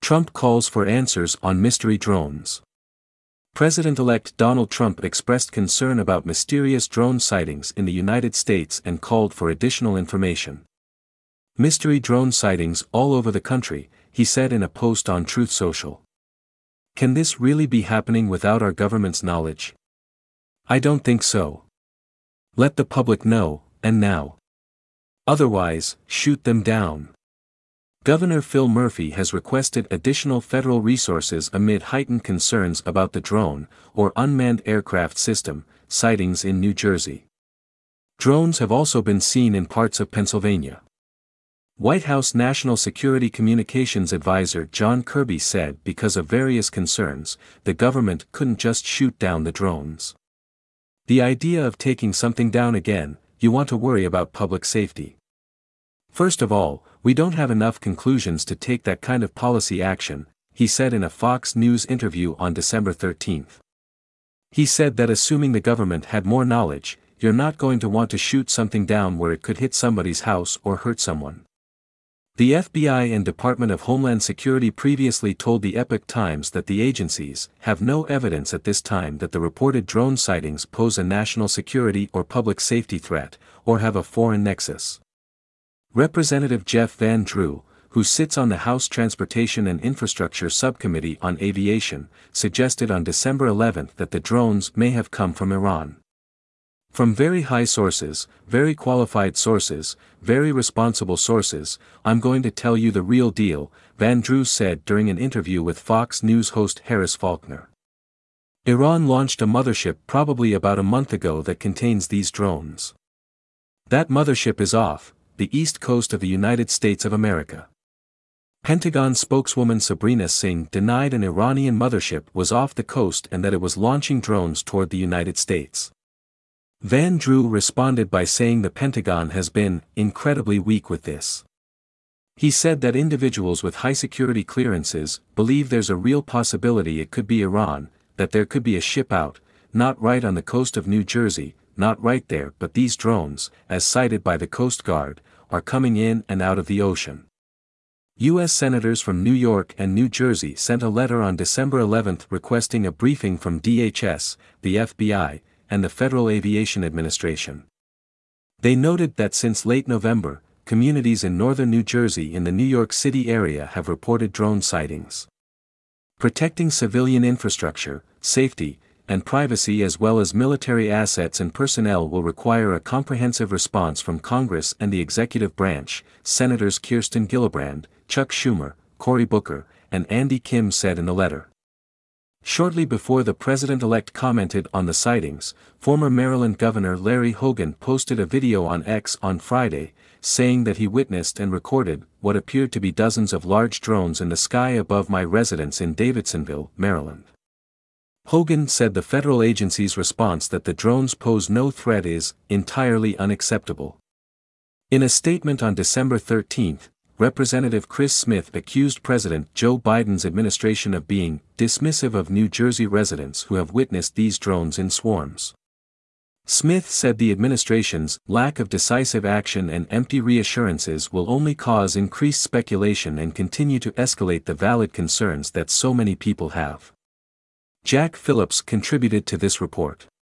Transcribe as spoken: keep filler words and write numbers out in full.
Trump calls for answers on mystery drones. President-elect Donald Trump expressed concern about mysterious drone sightings in the United States and called for additional information. Mystery drone sightings all over the country, he said in a post on Truth Social. Can this really be happening without our government's knowledge? I don't think so. Let the public know, and now. Otherwise, shoot them down. Governor Phil Murphy has requested additional federal resources amid heightened concerns about the drone, or unmanned aircraft system, sightings in New Jersey. Drones have also been seen in parts of Pennsylvania. White House National Security Communications Advisor John Kirby said because of various concerns, the government couldn't just shoot down the drones. The idea of taking something down again, you want to worry about public safety. First of all, we don't have enough conclusions to take that kind of policy action, he said in a Fox News interview on December thirteenth. He said that assuming the government had more knowledge, you're not going to want to shoot something down where it could hit somebody's house or hurt someone. The F B I and Department of Homeland Security previously told the Epoch Times that the agencies have no evidence at this time that the reported drone sightings pose a national security or public safety threat, or have a foreign nexus. Representative Jeff Van Drew, who sits on the House Transportation and Infrastructure Subcommittee on Aviation, suggested on December eleventh that the drones may have come from Iran. From very high sources, very qualified sources, very responsible sources, I'm going to tell you the real deal, Van Drew said during an interview with Fox News host Harris Faulkner. Iran launched a mothership probably about a month ago that contains these drones. That mothership is off the east coast of the United States of America. Pentagon spokeswoman Sabrina Singh denied an Iranian mothership was off the coast and that it was launching drones toward the United States. Van Drew responded by saying the Pentagon has been incredibly weak with this. He said that individuals with high security clearances believe there's a real possibility it could be Iran, that there could be a ship out, not right on the coast of New Jersey, not right there, but these drones, as cited by the Coast Guard, are coming in and out of the ocean. U S senators from New York and New Jersey sent a letter on December eleventh requesting a briefing from D H S, the F B I, and the Federal Aviation Administration. They noted that since late November, communities in northern New Jersey in the New York City area have reported drone sightings. Protecting civilian infrastructure, safety, and privacy as well as military assets and personnel will require a comprehensive response from Congress and the executive branch, Senators Kirsten Gillibrand, Chuck Schumer, Cory Booker, and Andy Kim said in the letter. Shortly before the president-elect commented on the sightings, former Maryland Governor Larry Hogan posted a video on X on Friday, saying that he witnessed and recorded what appeared to be dozens of large drones in the sky above my residence in Davidsonville, Maryland. Hogan said the federal agency's response that the drones pose no threat is entirely unacceptable. In a statement on December thirteenth, Representative Chris Smith accused President Joe Biden's administration of being dismissive of New Jersey residents who have witnessed these drones in swarms. Smith said the administration's lack of decisive action and empty reassurances will only cause increased speculation and continue to escalate the valid concerns that so many people have. Jack Phillips contributed to this report.